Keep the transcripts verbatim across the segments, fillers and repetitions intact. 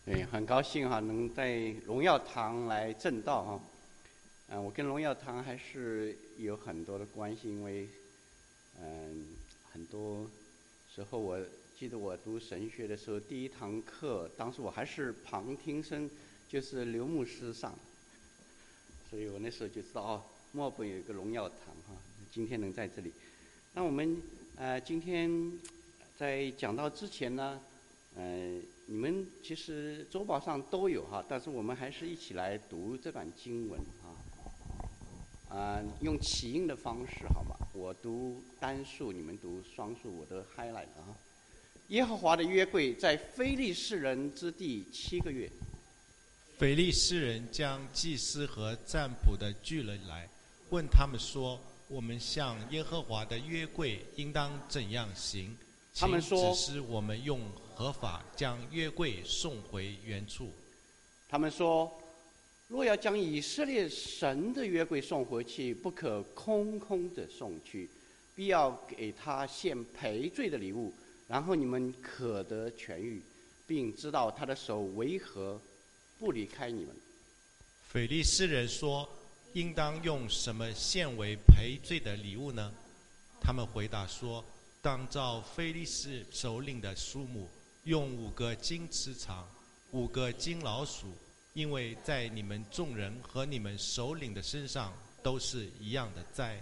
对，很高兴哈，能在荣耀堂来正道哈。嗯、呃，我跟荣耀堂还是有很多的关系，因为嗯、很多时候我记得我读神学的时候，第一堂课，当时我还是旁听生，就是刘牧师上，所以我那时候就知道哦，墨尔本有一个荣耀堂哈，今天能在这里。那我们呃今天在讲到之前呢，呃，你们其实周报上都有哈，但是我们还是一起来读这段经文啊。啊、呃，用起印的方式好吗？我读单数，你们读双数，我都 highlight 了啊。耶和华的约柜在非利士人之地七个月。 非利士人将祭司和占卜的聚了来，问他们说：“我们向耶和华的约柜应当怎样行？” 他们说：“ 指示我们用何法将约柜送回原处。” 他们说：“若要将以色列神的约柜送回去，不可空空的送去，必要给他献赔罪的礼物，然后你们可得痊愈，并知道他的手为何不离开你们。” 非利士人说：“应当用什么献为赔罪的礼物呢？”他们回答说：“当照非利士首领的数目，用五个金翅长，五个金老鼠，因为在你们众人和你们首领的身上都是一样的灾。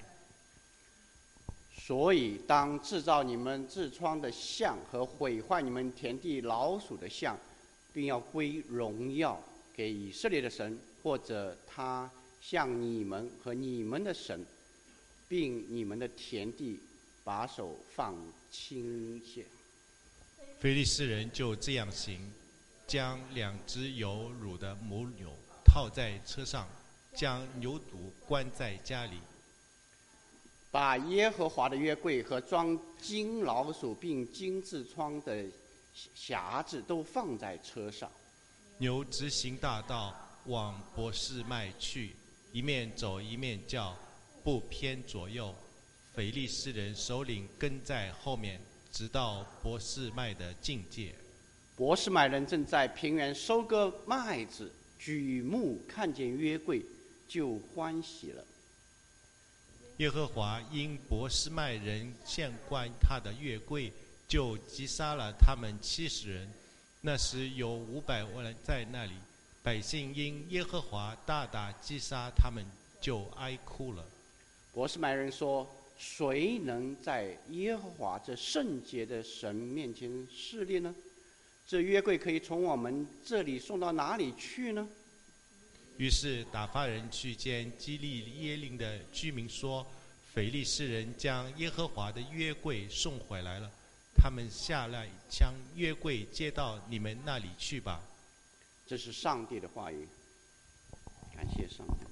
所以当制造你们痔疮的像和毁坏你们田地老鼠的像，并要归荣耀给以色列的神，或者他向你们和你们的神，并你们的田地把手放轻些。” 非利士人就这样行，将两只有乳的母牛套在车上，将牛犊关在家里， 把耶和华的约柜和装金老鼠并金痔疮的匣子都放在车上。 牛直行大道往伯示麦去，一面走一面叫，不偏左右。非利士人首领跟在后面，直到伯示麦的境界。 伯示麦人正在平原收割麦子，举目看见约柜，就欢喜了。 耶和华因伯示麦人献关他的约柜，就击杀了他们七十人。那时有五百万人在那里，百姓因耶和华大大击杀他们，就哀哭了。 伯示麦人说：“谁能在耶和华这圣洁的神面前试炼呢？这约柜可以从我们这里送到哪里去呢？” 于是打发人去见基利耶林的居民说：“非利士人将耶和华的约柜送回来了，他们下来将约柜接到你们那里去吧。” 这是上帝的话语，感谢上帝。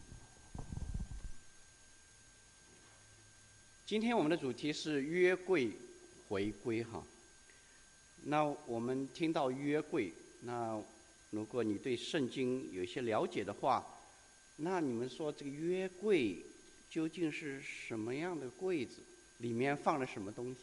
今天我们的主题是约柜回归哈。那我们听到约柜，那如果你对圣经有一些了解的话，那你们说这个约柜究竟是什么样的柜子？里面放了什么东西？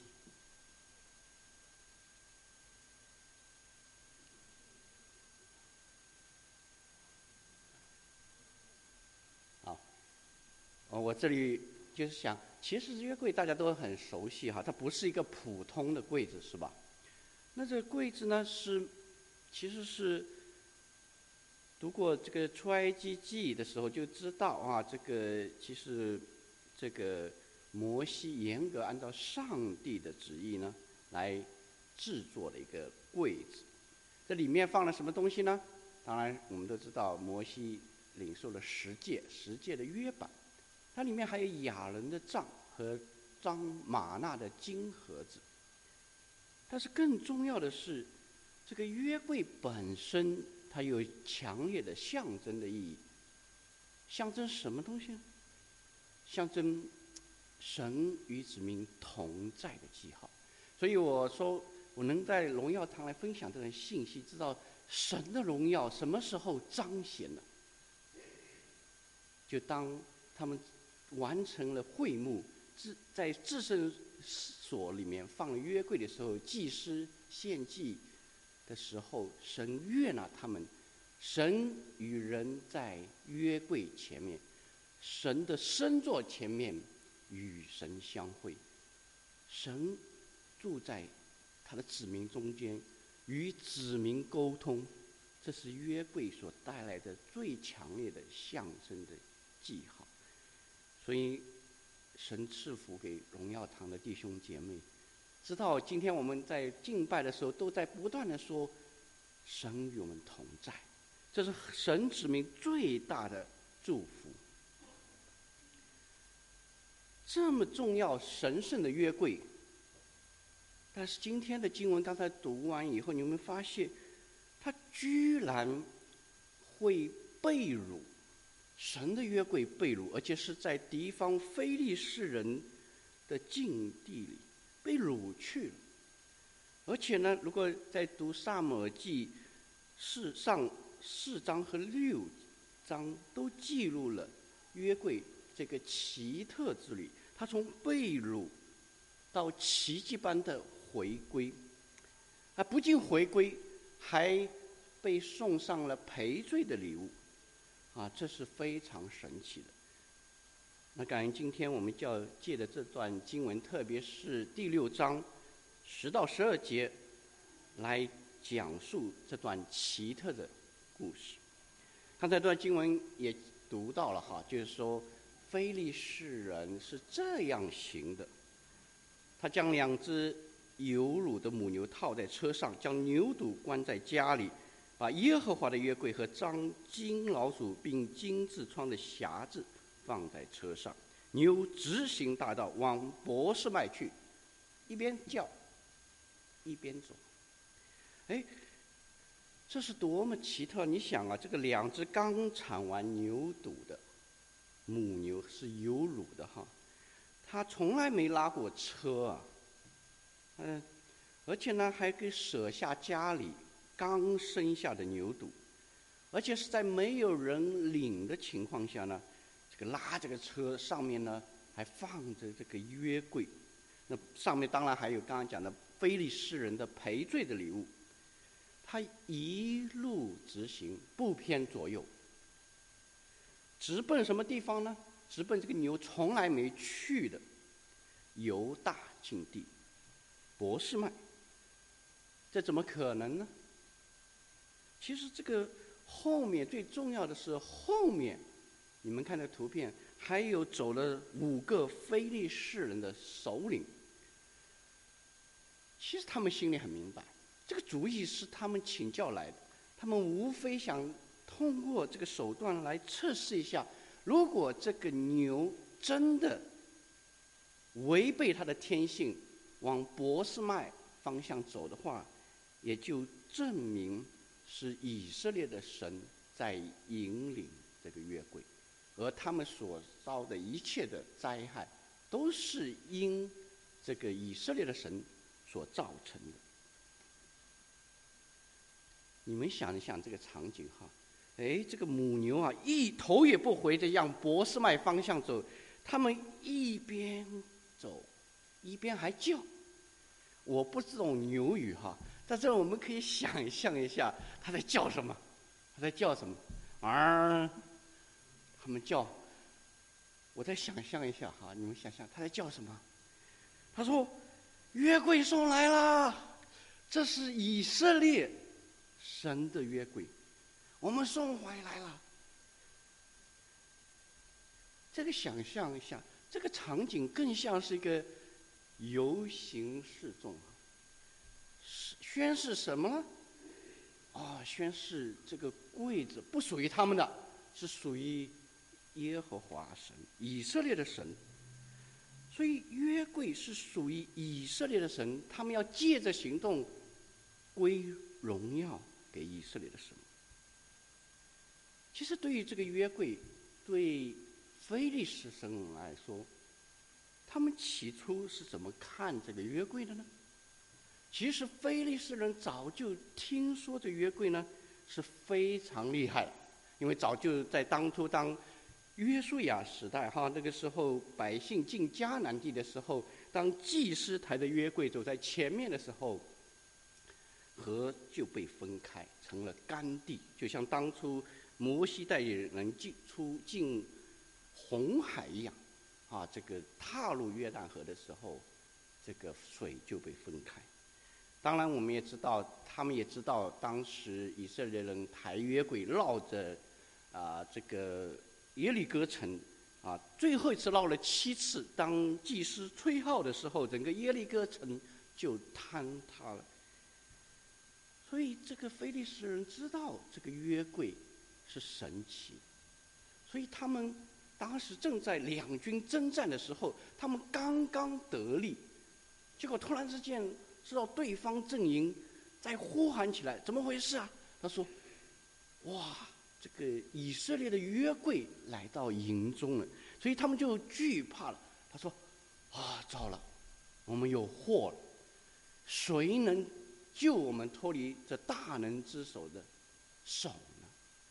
好，哦，我这里就是想，其实约柜大家都很熟悉哈，它不是一个普通的柜子，是吧？那这个柜子呢，是其实是读过这个出埃及记的时候就知道啊，这个其实这个摩西严格按照上帝的旨意呢来制作的一个柜子。这里面放了什么东西呢？当然我们都知道，摩西领受了十诫，十诫的约版，它里面还有亚伦的杖和装玛纳的金盒子。但是更重要的是，这个约柜本身它有强烈的象征的意义。象征什么东西呢？象征神与子民同在的记号。所以我说，我能在荣耀堂来分享这种信息，知道神的荣耀什么时候彰显了。就当他们完成了会幕，在至圣所里面放了约柜的时候，祭司献祭的时候，神悦纳他们，神与人在约柜前面，神的圣座前面与神相会，神住在他的子民中间，与子民沟通，这是约柜所带来的最强烈的象征的记号。所以神赐福给荣耀堂的弟兄姐妹，知道今天我们在敬拜的时候都在不断的说神与我们同在，这是神子民最大的祝福。这么重要神圣的约柜，但是今天的经文刚才读完以后，你们发现他居然会被掳，神的约柜被掳，而且是在敌方非利士人的境地里被掳去了。而且呢，如果在读撒母耳记四上四章和六章，都记录了约柜这个奇特之旅，他从被掳到奇迹般的回归，啊，不仅回归，还被送上了赔罪的礼物，啊，这是非常神奇的。那感恩今天我们就要借着这段经文，特别是第六章十到十二节，来讲述这段奇特的故事。刚才这段经文也读到了哈，就是说非利士人是这样行的，他将两只有乳的母牛套在车上，将牛犊关在家里，把耶和华的约柜和张金老鼠并金痔疮的匣子放在车上，牛直行大道往伯示麦去，一边叫一边走。哎，这是多么奇特！你想啊，这个两只刚产完牛犊的母牛是有乳的哈，它从来没拉过车啊，嗯、呃，而且呢还给舍下家里刚生下的牛犊，而且是在没有人领的情况下呢，这个拉这个车上面呢还放着这个约柜，那上面当然还有刚刚讲的非利士人的赔罪的礼物。他一路直行，不偏左右，直奔什么地方呢？直奔这个牛从来没去的犹大境地，伯示麦。这怎么可能呢？其实这个后面最重要的是后面，你们看这图片，还有走了五个非利士人的首领。其实他们心里很明白，这个主意是他们请教来的，他们无非想通过这个手段来测试一下，如果这个牛真的违背它的天性，往伯示麦方向走的话，也就证明是以色列的神在引领这个约柜，而他们所遭的一切的灾害，都是因这个以色列的神所造成的。你们想一想这个场景哈，哎，这个母牛啊，一头也不回的向伯示麦方向走，他们一边走，一边还叫。我不懂牛语哈，但是我们可以想象一下他在叫什么，他在叫什么？啊，他们叫。我再想象一下哈，你们想象他在叫什么？他说：“约柜送来了，这是以色列神的约柜，我们送回来了。”这个想象一下，这个场景更像是一个游行示众，宣示什么呢？啊，宣示这个柜子不属于他们的，是属于耶和华神，以色列的神。所以约柜是属于以色列的神，他们要借着行动归荣耀给以色列的神。其实对于这个约柜，对非利士人来说，他们起初是怎么看这个约柜的呢？其实非利士人早就听说这约柜呢是非常厉害的，因为早就在当初当约书亚时代哈，那个时候百姓进迦南地的时候，当祭司抬的约柜走在前面的时候， 河就被分开，成了干地，就像当初摩西带领人进出进红海一样，啊，这个踏入约旦河的时候，这个水就被分开。当然，我们也知道，他们也知道，当时以色列人抬约柜绕着啊这个耶利哥城，啊，最后一次绕了七次。当祭司吹号的时候，整个耶利哥城就坍塌了。所以，这个非利士人知道这个约柜是神奇，所以他们当时正在两军征战的时候，他们刚刚得力，结果突然之间知道对方阵营在呼喊起来，怎么回事啊？他说：“哇，这个以色列的约柜来到营中了。”所以他们就惧怕了。他说：“啊，糟了，我们有祸了，谁能救我们脱离这大能之手的手呢？”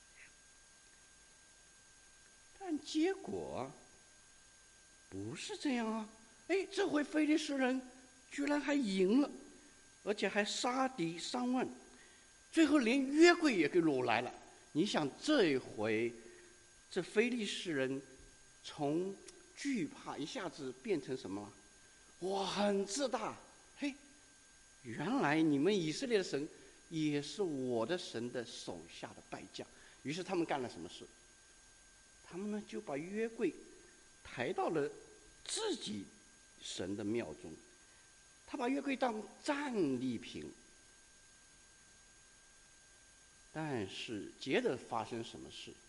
但结果不是这样啊！哎，这回非利士人居然还赢了，而且还杀敌三万，最后连约柜也给掳来了。你想，这一回这非利士人从惧怕一下子变成什么了？哇，很自大！嘿，原来你们以色列的神也是我的神的手下的败将。于是他们干了什么事？他们呢就把约柜抬到了自己神的庙中，他把约柜当战利品。但是接着发生什么事？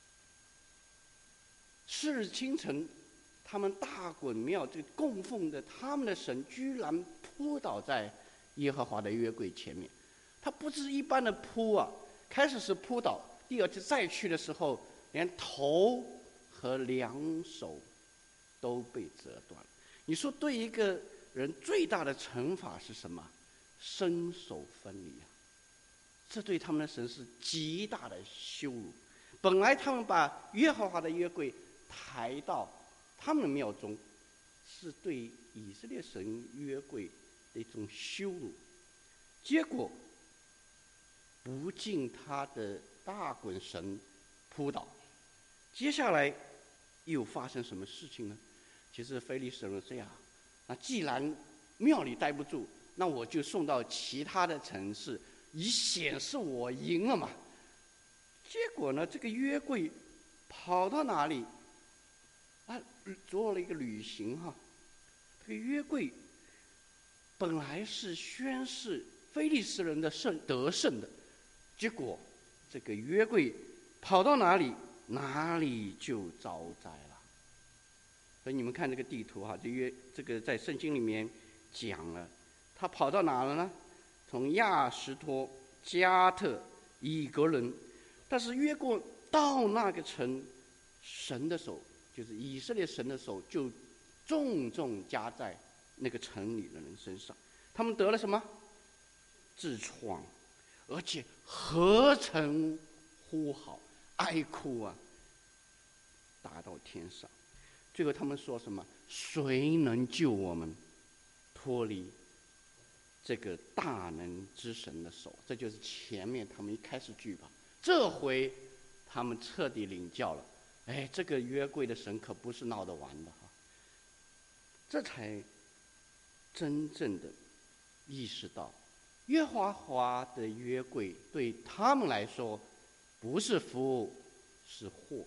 次日清晨，他们大衮庙这供奉的他们的神居然扑倒在耶和华的约柜前面。他不是一般的扑啊，开始是扑倒，第二次再去的时候，连头和两手都被折断了。你说对一个人最大的惩罚是什么？身首分离啊！这对他们的神是极大的羞辱。本来他们把耶和华的约柜抬到他们的庙中，是对以色列神约柜的一种羞辱。结果不敬他的大衮神扑倒，接下来又发生什么事情呢？其实非利士人这样，那既然庙里待不住，那我就送到其他的城市，以显示我赢了嘛。结果呢，这个约柜跑到哪里？啊，做了一个旅行哈。这个约柜本来是宣示非利士人的胜得胜的，结果这个约柜跑到哪里，哪里就遭灾了。所以你们看这个地图哈，这约这个在圣经里面讲了，他跑到哪了呢？从亚实托、加特、以格伦，但是越过到那个城，神的手就是以色列神的手就重重加在那个城里的人身上，他们得了什么？痔疮，而且何曾呼号哀哭啊，达到天上。最后他们说什么？谁能救我们脱离这个大能之神的手？这就是前面他们一开始惧怕，这回他们彻底领教了。哎，这个约柜的神可不是闹着玩的哈，这才真正的意识到，耶和华的约柜对他们来说不是福，是祸。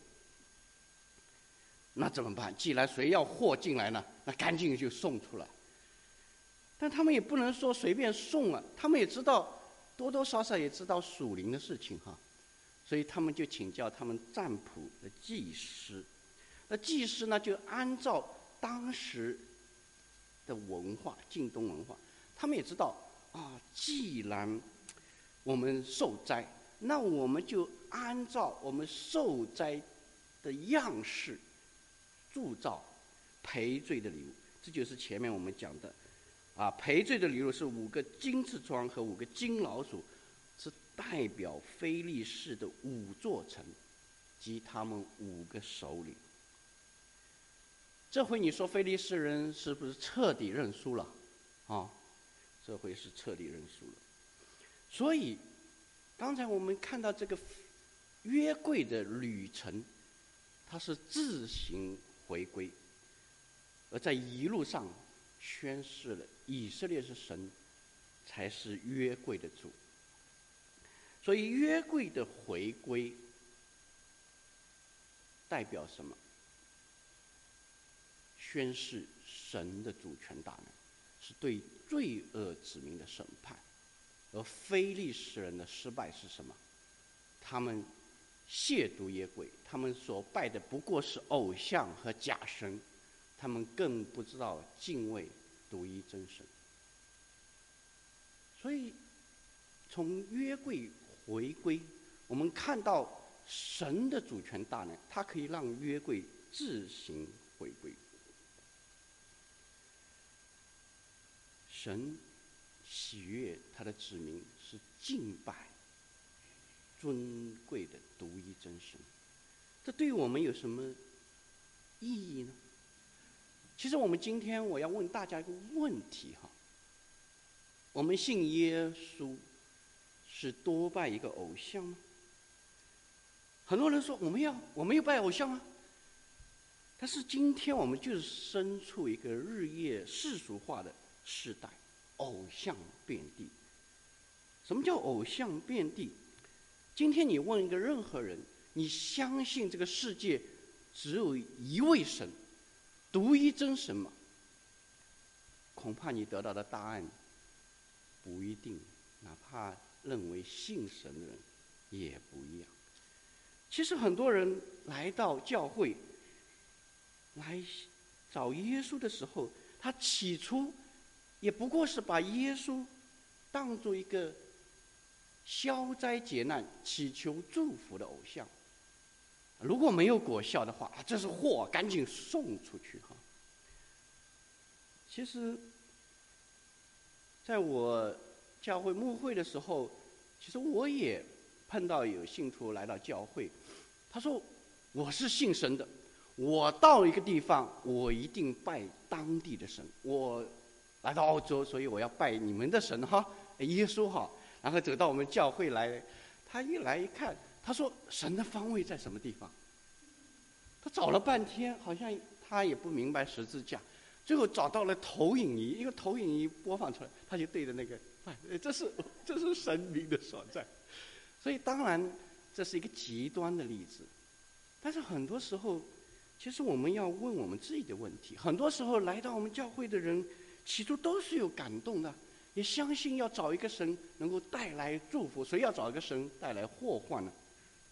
那怎么办？既然谁要货进来呢，那赶紧就送出来。但他们也不能说随便送啊，他们也知道，多多少少也知道属灵的事情哈，所以他们就请教他们占卜的祭司。那祭司呢，就按照当时的文化，晋东文化，他们也知道啊，既然我们受灾，那我们就按照我们受灾的样式铸造赔罪的礼物。这就是前面我们讲的啊，赔罪的礼物是五个金痔疮和五个金老鼠，是代表非利士的五座城及他们五个首领。这回你说非利士人是不是彻底认输了？啊，这回是彻底认输了。 所以，刚才我们看到这个约柜的旅程，它是自行回归，而在一路上宣示了以色列是神才是约柜的主。所以约柜的回归代表什么？宣示神的主权大能，是对罪恶子民的审判。而非利士人的失败是什么？他们亵渎约柜，他们所拜的不过是偶像和假神，他们更不知道敬畏独一真神。所以从约柜回归，我们看到神的主权大能，它可以让约柜自行回归。神喜悦他的子民是敬拜尊贵的独一真神，这对于我们有什么意义呢？其实我们今天我要问大家一个问题哈：我们信耶稣是多拜一个偶像吗？很多人说我们要我们要拜偶像啊，但是今天我们就是身处一个日夜世俗化的时代，偶像遍地。什么叫偶像遍地？今天你问一个任何人，你相信这个世界只有一位神，独一真神吗？恐怕你得到的答案不一定，哪怕认为信神的人也不一样。其实很多人来到教会来找耶稣的时候，他起初也不过是把耶稣当作一个消灾解难、祈求祝福的偶像。如果没有果效的话，这是祸，赶紧送出去哈。其实，在我教会牧会的时候，其实我也碰到有信徒来到教会，他说：“我是信神的，我到一个地方，我一定拜当地的神。我来到澳洲，所以我要拜你们的神哈，耶稣哈。”然后走到我们教会来，他一来一看，他说：“神的方位在什么地方？”他找了半天，好像他也不明白十字架，最后找到了投影仪，一个投影仪播放出来，他就对着那个，哎，这是这是神明的所在。所以当然这是一个极端的例子，但是很多时候，其实我们要问我们自己的问题。很多时候来到我们教会的人，起初都是有感动的。也相信要找一个神能够带来祝福，谁要找一个神带来祸患呢？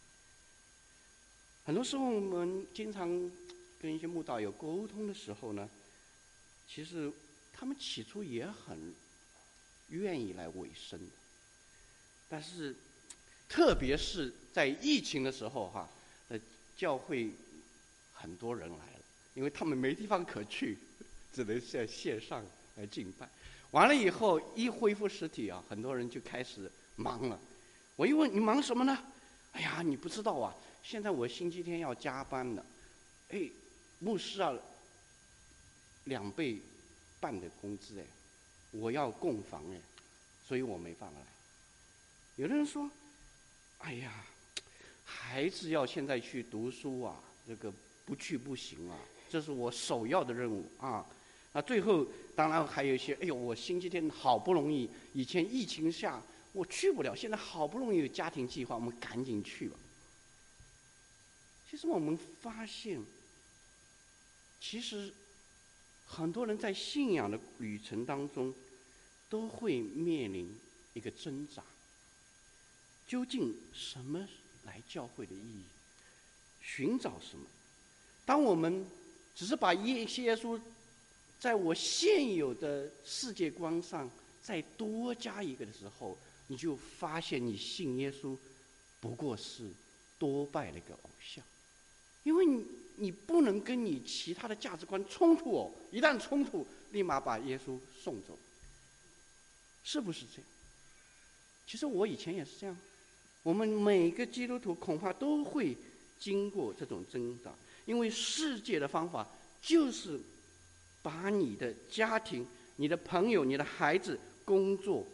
很多时候我们经常跟一些慕道友沟通的时候呢，其实他们起初也很愿意来委身的，但是特别是在疫情的时候哈，呃，教会很多人来了，因为他们没地方可去，只能在线上来敬拜。完了以后，一恢复实体啊，很多人就开始忙了。我一问你忙什么呢？哎呀，你不知道啊，现在我星期天要加班了。哎，牧师啊，两倍半的工资哎，我要供房哎，所以我没办法来。有的人说，哎呀，孩子要现在去读书啊，这个不去不行啊，这是我首要的任务啊。那最后当然还有一些，哎呦，我星期天好不容易，以前疫情下我去不了，现在好不容易有家庭计划，我们赶紧去吧。其实我们发现，其实很多人在信仰的旅程当中，都会面临一个挣扎：究竟什么来教会的意义？寻找什么？当我们只是把耶耶稣在我现有的世界观上再多加一个的时候，你就发现你信耶稣不过是多拜了一个偶像，因为你你不能跟你其他的价值观冲突哦，一旦冲突，立马把耶稣送走，是不是这样？其实我以前也是这样，我们每个基督徒恐怕都会经过这种挣扎，因为世界的方法就是把你的家庭、你的朋友、你的孩子、工作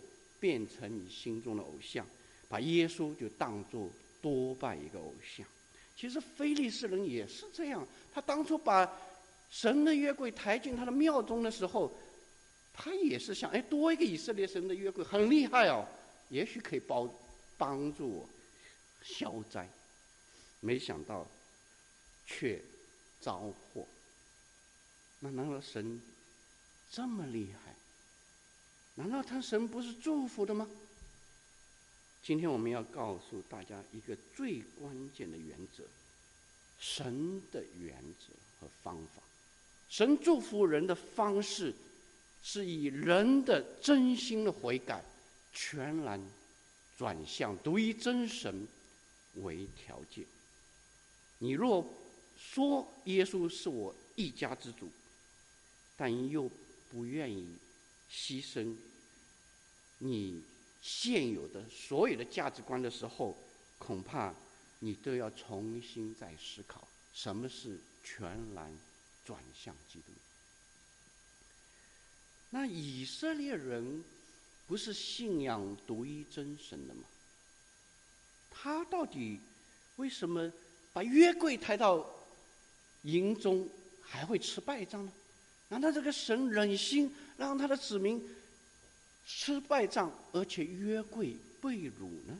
变成你心中的偶像，把耶稣就当作多拜一个偶像。其实非利士人也是这样，他当初把神的约柜抬进他的庙中的时候，他也是想，哎，多一个以色列神的约柜很厉害哦，也许可以帮帮助我消灾。没想到却遭祸。那难道神这么厉害？难道他神不是祝福的吗？今天我们要告诉大家一个最关键的原则，神的原则和方法。神祝福人的方式是以人的真心的悔改全然转向独一真神为条件。你若说耶稣是我一家之主，但又不愿意牺牲你现有的所有的价值观的时候，恐怕你都要重新再思考什么是全然转向基督。那以色列人不是信仰独一真神的吗？他到底为什么把约柜抬到营中还会吃败仗呢？难道这个神忍心让他的子民吃败仗，而且约柜被掳呢？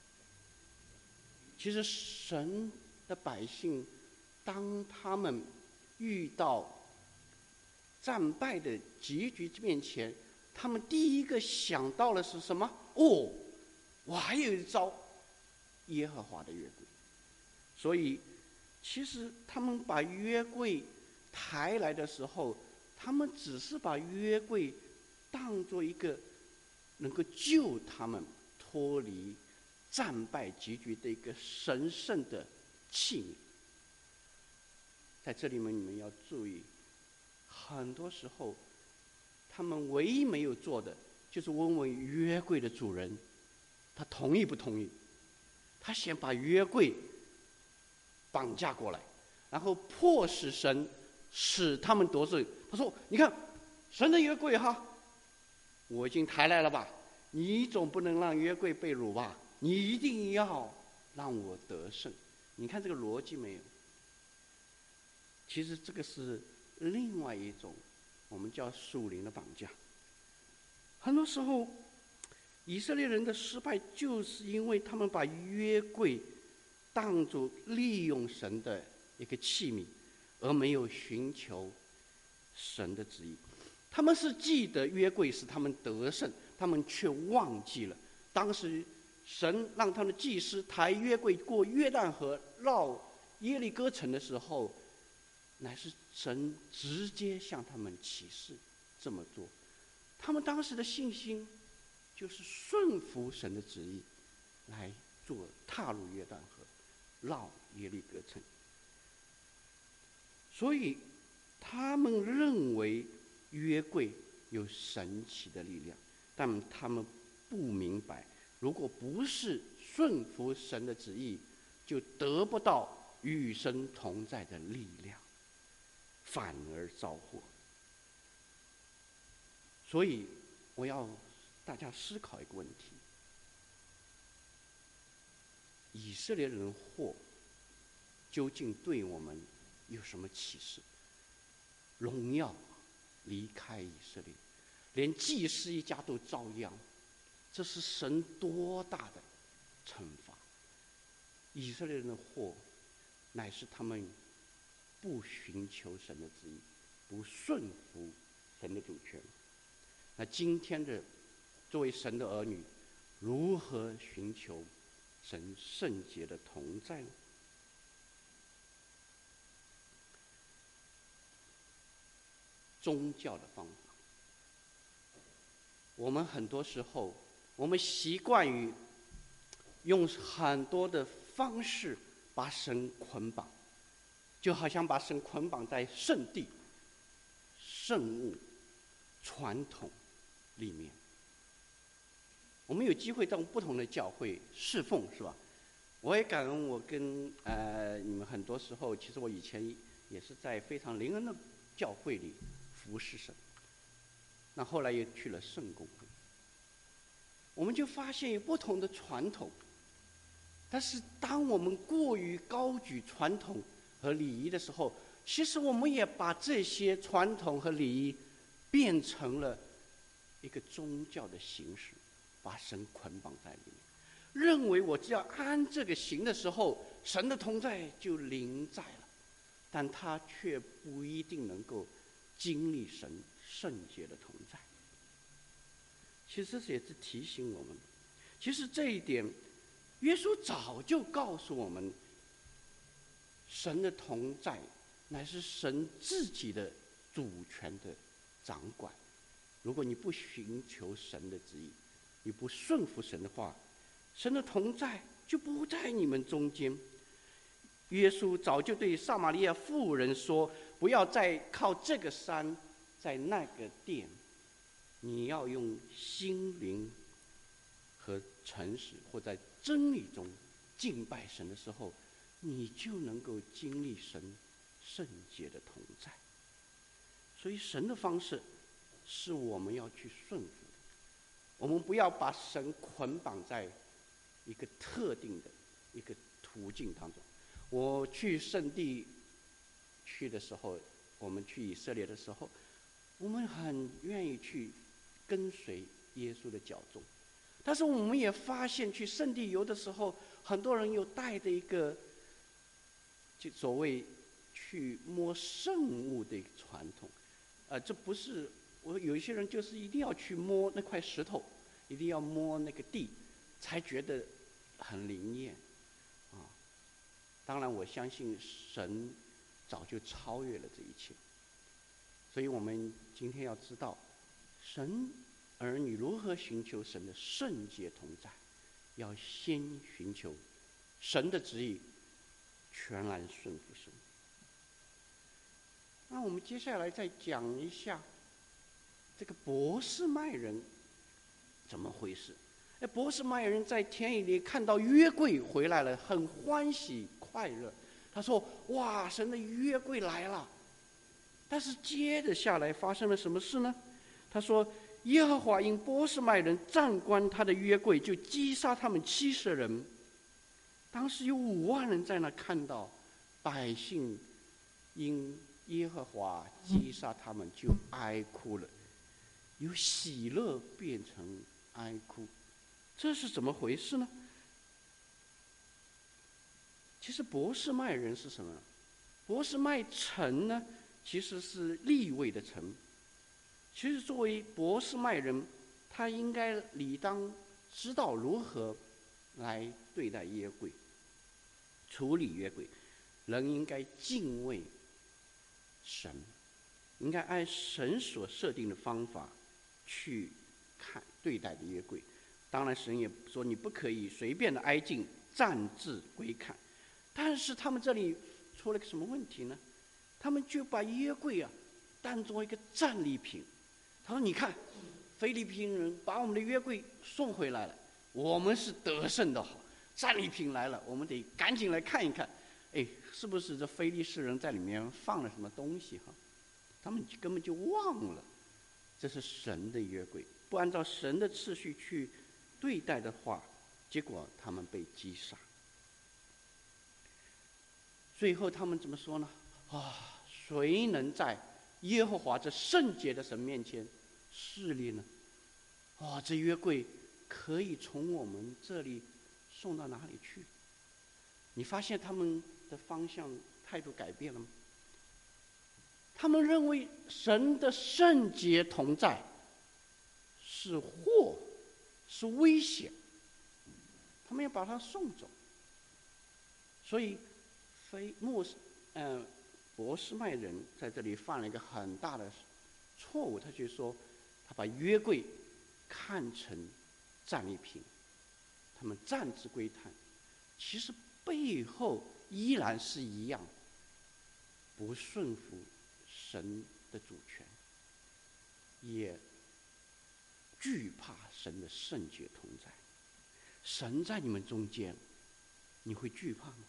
其实神的百姓，当他们遇到战败的结局面前，他们第一个想到的是什么？哦，我还有一招耶和华的约柜。所以其实他们把约柜抬来的时候，他们只是把约柜当作一个能够救他们脱离战败结局的一个神圣的器皿。在这里面你们要注意，很多时候他们唯一没有做的就是问问约柜的主人他同意不同意。他先把约柜绑架过来，然后迫使神使他们得罪。他说，你看神的约柜哈，我已经抬来了吧，你总不能让约柜被掳吧，你一定要让我得胜。你看这个逻辑没有？其实这个是另外一种我们叫属灵的绑架。很多时候以色列人的失败就是因为他们把约柜当作利用神的一个器皿，而没有寻求神的旨意。他们是记得约柜使他们得胜，他们却忘记了当时神让他们的祭司抬约柜过约旦河绕耶利哥城的时候，乃是神直接向他们启示这么做。他们当时的信心就是顺服神的旨意来做踏入约旦河绕耶利哥城。所以他们认为约柜有神奇的力量，但他们不明白，如果不是顺服神的旨意，就得不到与神同在的力量，反而遭祸。所以我要大家思考一个问题：以色列人祸究竟对我们有什么启示？荣耀离开以色列，连祭司一家都遭殃，这是神多大的惩罚！以色列人的祸乃是他们不寻求神的旨意，不顺服神的主权。那今天的作为神的儿女，如何寻求神圣洁的同在呢？宗教的方法，我们很多时候我们习惯于用很多的方式把神捆绑，就好像把神捆绑在圣地、圣物、传统里面。我们有机会到不同的教会侍奉，是吧？我也感恩我跟呃你们很多时候，其实我以前也是在非常灵恩的教会里服侍神，那后来又去了圣公会。 我们就发现有不同的传统。但是当我们过于高举传统和礼仪的时候，其实我们也把这些传统和礼仪变成了一个宗教的形式，把神捆绑在里面，认为我只要按这个行的时候，神的同在就临在了，但他却不一定能够经历神圣洁的同在。其实这也是提醒我们，其实这一点耶稣早就告诉我们，神的同在乃是神自己的主权的掌管。如果你不寻求神的旨意，你不顺服神的话，神的同在就不在你们中间。耶稣早就对撒玛利亚妇人说，不要再靠这个山，在那个殿，你要用心灵和诚实或在真理中敬拜神的时候，你就能够经历神圣洁的同在。所以神的方式是我们要去顺服的，我们不要把神捆绑在一个特定的一个途径当中。我去圣地去的时候，我们去以色列的时候，我们很愿意去跟随耶稣的脚踪，但是我们也发现去圣地游的时候，很多人有带着一个就所谓去摸圣物的传统。呃，这不是我有一些人就是一定要去摸那块石头，一定要摸那个地，才觉得很灵验啊。当然，我相信神早就超越了这一切，所以我们今天要知道，神儿女如何寻求神的圣洁同在，要先寻求神的旨意，全然顺服神。那我们接下来再讲一下这个伯示麦人怎么回事。哎，伯示麦人在田野里看到约柜回来了，很欢喜快乐。他说：“哇，神的约柜来了！”但是接着下来发生了什么事呢？他说：“耶和华因伯示麦人暂观他的约柜，就击杀他们七十人。当时有五万人在那看到，百姓因耶和华击杀他们，就哀哭了，由喜乐变成哀哭。这是怎么回事呢？其实伯示麦人是什么呢？伯示麦城呢，其实是利未的城。其实作为伯示麦人，他应该理当知道如何来对待约柜，处理约柜。人应该敬畏神，应该按神所设定的方法去看对待的约柜。当然，神也说你不可以随便的挨近，擅自归看。但是他们这里出了个什么问题呢？他们就把约柜啊当作一个战利品。他说：“你看，菲律宾人把我们的约柜送回来了，我们是得胜的好，战利品来了，我们得赶紧来看一看。哎，是不是这非利士人在里面放了什么东西哈？他们根本就忘了，这是神的约柜，不按照神的次序去对待的话，结果他们被击杀。最后他们怎么说呢？啊，谁能在耶和华这圣洁的神面前势力呢？啊，这约柜可以从我们这里送到哪里去？你发现他们的方向态度改变了吗？他们认为神的圣洁同在是祸，是危险，他们要把它送走。所以非莫斯呃伯示麦人在这里犯了一个很大的错误，他就说他把约柜看成战利品，他们擅自归探，其实背后依然是一样，不顺服神的主权，也惧怕神的圣洁同在。神在你们中间，你会惧怕吗？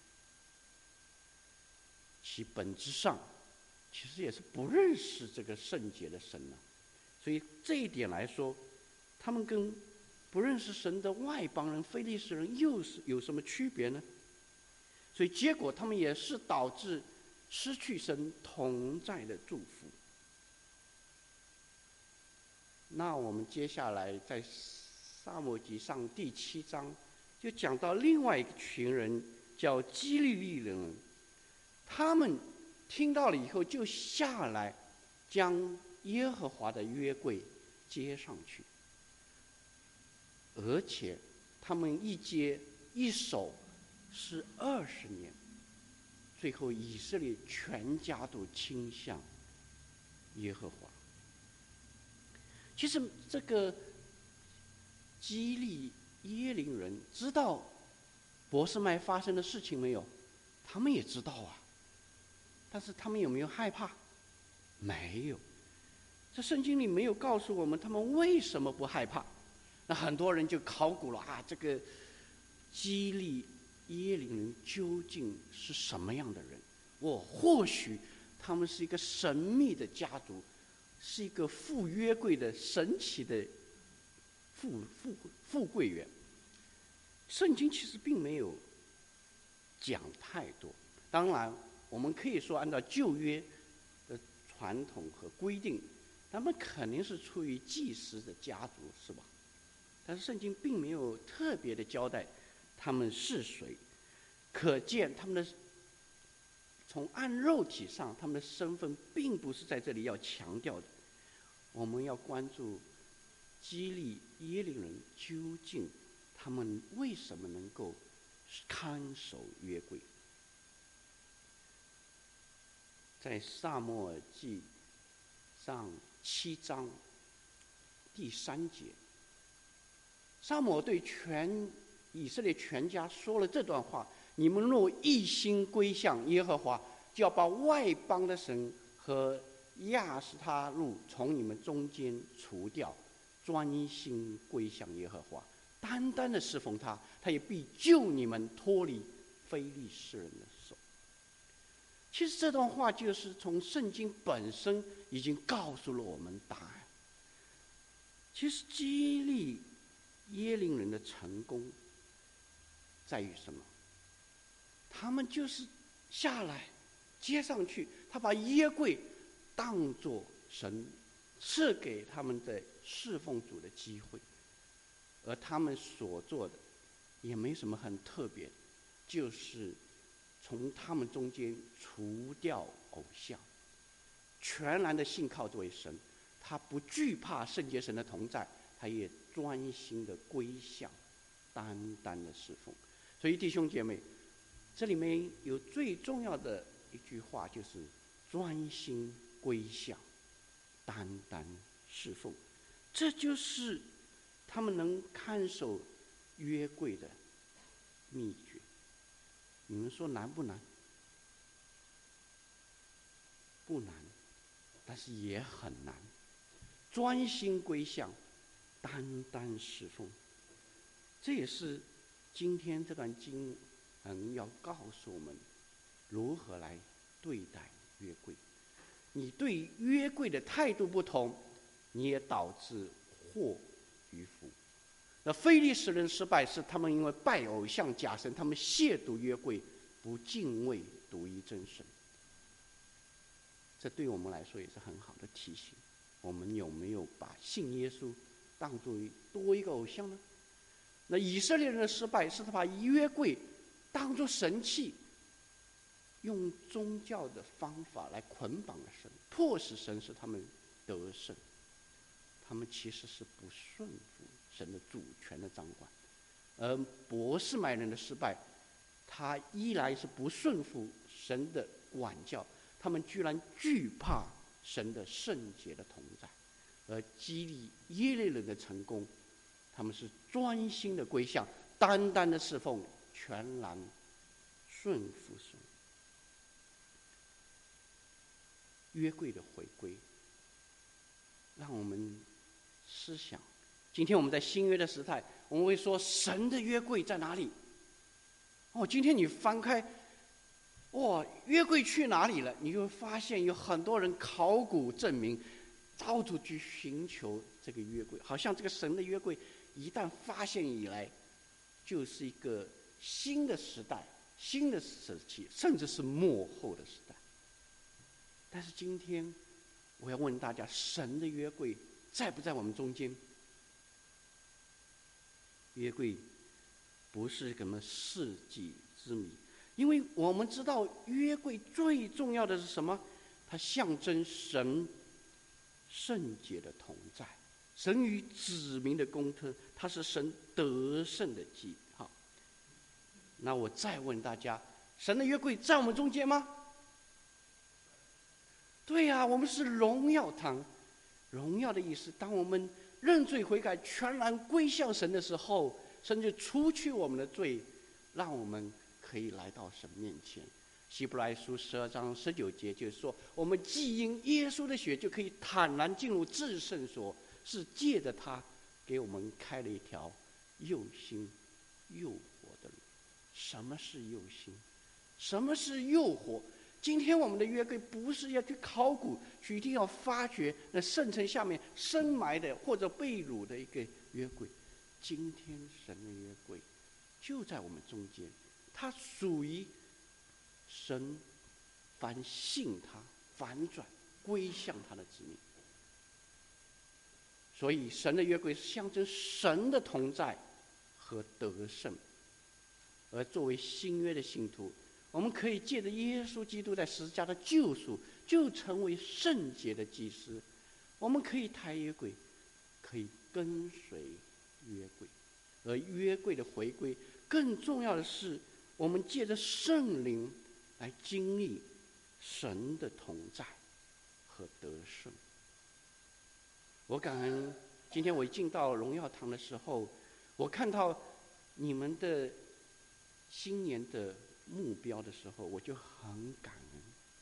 其本质上其实也是不认识这个圣洁的神了。所以这一点来说，他们跟不认识神的外邦人非利士人又是有什么区别呢？所以结果他们也是导致失去神同在的祝福。那我们接下来在撒母耳记上第七章就讲到另外一个群人，叫基利利人，他们听到了以后就下来将耶和华的约柜接上去，而且他们一接一守是二十年，最后以色列全家都倾向耶和华。其实这个基利耶林人知道伯示麦发生的事情没有？他们也知道啊，但是他们有没有害怕？没有。这圣经里没有告诉我们他们为什么不害怕。那很多人就考古了啊，这个基利耶林人究竟是什么样的人？我或许他们是一个神秘的家族，是一个富约柜的神奇的富富富贵园。圣经其实并没有讲太多。当然，我们可以说按照旧约的传统和规定，他们肯定是出于祭司的家族，是吧？但是圣经并没有特别的交代他们是谁，可见他们的从按肉体上，他们的身份并不是在这里要强调的。我们要关注基利耶林人究竟他们为什么能够看守约柜。在撒母耳记上七章第三节，撒母耳对全以色列全家说了这段话：你们若一心归向耶和华，就要把外邦的神和亚斯他路从你们中间除掉，专心归向耶和华，单单的侍奉他，他也必救你们脱离非利士人的手。其实这段话就是从圣经本身已经告诉了我们答案。其实基利耶林人的成功在于什么？他们就是下来接上去，他把约柜当作神赐给他们的侍奉主的机会，而他们所做的也没什么很特别，就是从他们中间除掉偶像，全然的信靠这位神。他不惧怕圣洁神的同在，他也专心的归向，单单的侍奉。所以弟兄姐妹，这里面有最重要的一句话，就是专心归向，单单侍奉。这就是他们能看守约柜的秘诀。你们说难不难？不难，但是也很难。专心归向，单单侍奉，这也是今天这段经文要告诉我们如何来对待约柜。你对约柜的态度不同，你也导致祸与福。那非利士人失败是他们因为拜偶像假神，他们亵渎约柜，不敬畏独一真神。这对我们来说也是很好的提醒。我们有没有把信耶稣当作多一个偶像呢？那以色列人的失败是他把约柜当作神器，用宗教的方法来捆绑了神，迫使神使他们得胜。他们其实是不顺服神的主权的掌管。而伯示麦人的失败，他一来是不顺服神的管教，他们居然惧怕神的圣洁的同在。而基利耶利人的成功，他们是专心的归向，单单的侍奉，全然顺服神。约柜的回归，让我们思想，今天我们在新约的时代，我们会说神的约柜在哪里？哦，今天你翻开，哇，约柜去哪里了？你就会发现有很多人考古证明，到处去寻求这个约柜，好像这个神的约柜一旦发现以来，就是一个新的时代、新的时期，甚至是末后的时代。但是今天，我要问大家：神的约柜在不在我们中间？约柜不是什么世纪之谜，因为我们知道约柜最重要的是什么？它象征神圣洁的同在，神与子民的公特，它是神得胜的记号。那我再问大家：神的约柜在我们中间吗？对呀、啊，我们是荣耀堂。荣耀的意思，当我们认罪悔改、全然归向神的时候，神就除去我们的罪，让我们可以来到神面前。希伯来书十二章十九节就是说，我们既因耶稣的血就可以坦然进入至圣所，是借着他给我们开了一条又新又活的路。什么是又新？什么是又活？今天我们的约柜不是要去考古，去一定要发掘那圣城下面深埋的或者被掳的一个约柜。今天神的约柜就在我们中间，它属于神凡信他、反转归向他的子民。所以神的约柜是象征神的同在和得胜。而作为新约的信徒，我们可以借着耶稣基督在十字架的救赎，就成为圣洁的祭司。我们可以抬约柜，可以跟随约柜。而约柜的回归，更重要的是，我们借着圣灵来经历神的同在和得胜。我感恩，今天我一进到荣耀堂的时候，我看到你们的新年的目标的时候，我就很感恩。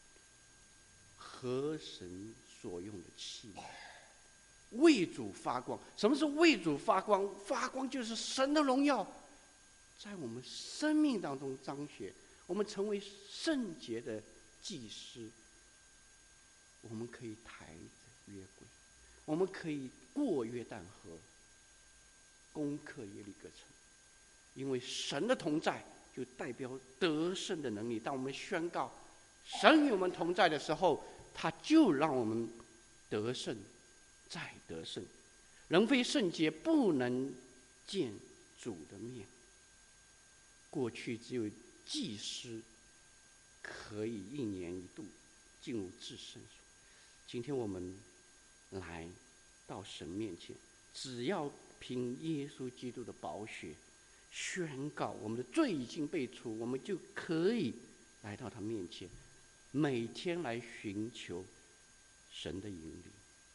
合神所用的器皿，为主发光。什么是为主发光？发光就是神的荣耀在我们生命当中彰显，我们成为圣洁的祭司。我们可以抬着约柜，我们可以过约旦河，攻克耶利哥城。因为神的同在就代表得胜的能力。当我们宣告神与我们同在的时候，他就让我们得胜再得胜。人非圣洁，不能见主的面。过去只有祭司可以一年一度进入至圣所，今天我们来到神面前，只要凭耶稣基督的宝血宣告我们的罪已经被除，我们就可以来到他面前，每天来寻求神的引领。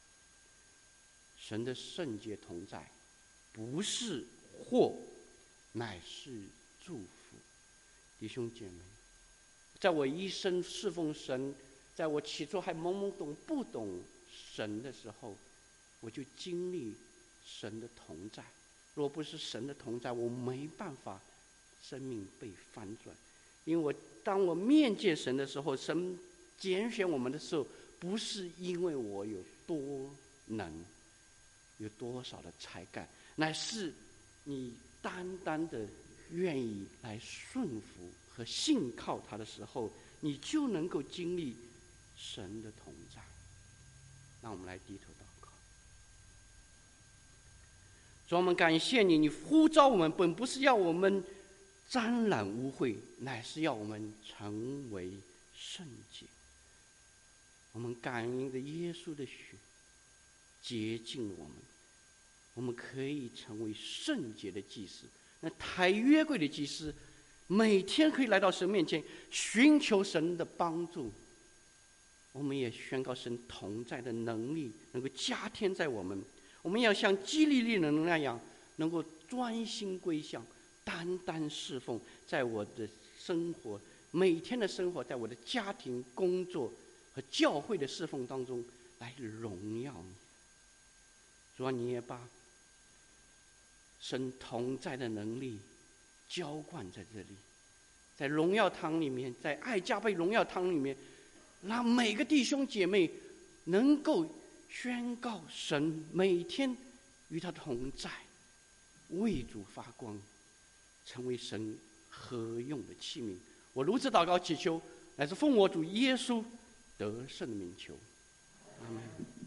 神的圣洁同在不是祸，乃是祝福。弟兄姐妹，在我一生侍奉神，在我起初还懵懵懂不懂神的时候，我就经历神的同在。若不是神的同在，我没办法生命被翻转。因为我当我面见神的时候，神拣选我们的时候，不是因为我有多能，有多少的才干，乃是你单单的愿意来顺服和信靠他的时候，你就能够经历神的同在。让我们来低头祷告。主，我们感谢你，你呼召我们本不是要我们沾染污秽，乃是要我们成为圣洁。我们感恩的耶稣的血洁净了我们，我们可以成为圣洁的祭司。那抬约柜的祭司每天可以来到神面前寻求神的帮助。我们也宣告神同在的能力能够加添在我们，我们要像基利利人那样，能够专心归向，单单侍奉，在我的生活每天的生活，在我的家庭工作和教会的侍奉当中来荣耀你。主啊，你也把神同在的能力浇灌在这里，在荣耀堂里面，在爱加倍荣耀堂里面，让每个弟兄姐妹能够宣告神每天与他同在， 为主发光，成为神合用的器皿。我如此祷告祈求，乃是奉我主耶稣得胜的名求，阿门。